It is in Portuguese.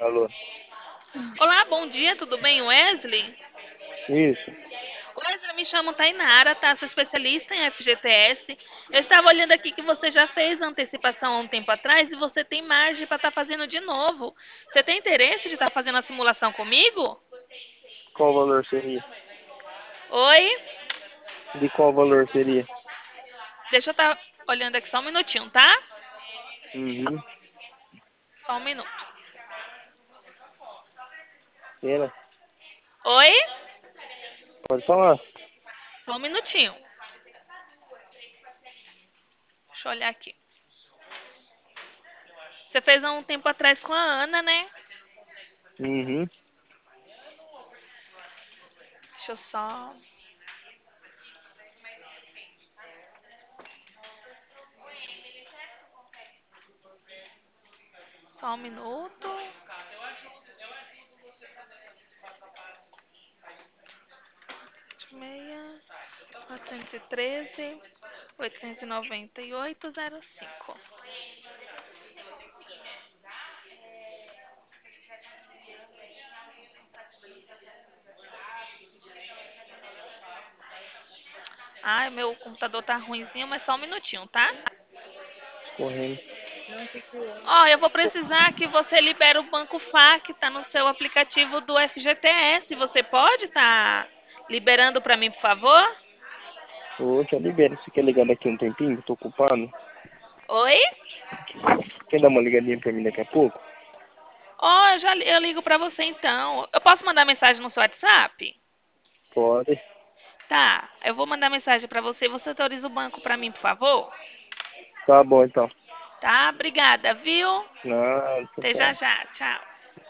Alô? Olá, bom dia, tudo bem, Wesley? Isso. Wesley, me chamo Tainara, tá? Sou especialista em FGTS. Eu estava olhando aqui que você já fez a antecipação há um tempo atrás e você tem margem para estar fazendo de novo. Você tem interesse de estar fazendo a simulação comigo? Qual valor seria? Oi? De qual valor seria? Deixa eu estar olhando aqui só um minutinho, tá? Uhum. Só um minuto. Pena. Oi? Pode falar. Só um minutinho. Deixa eu olhar aqui. Você fez há um tempo atrás com a Ana, né? Uhum. Deixa eu só. Só um minuto. 6, 413, 898,05. Ai, meu computador tá ruinzinho, mas só um minutinho, tá? Correndo. Ó, eu vou precisar que você libere o Banco Fá, que tá no seu aplicativo do FGTS. Você pode estar liberando para mim, por favor? Ô, já libera. Você quer ligar daqui um tempinho? Tô ocupado. Oi? Quer dar uma ligadinha pra mim daqui a pouco? Ó, eu ligo para você então. Eu posso mandar mensagem no seu WhatsApp? Pode. Tá, eu vou mandar mensagem para você. Você autoriza o banco para mim, por favor? Tá bom, então. Tá, obrigada, viu? Nada, Até já tchau. já. Tchau.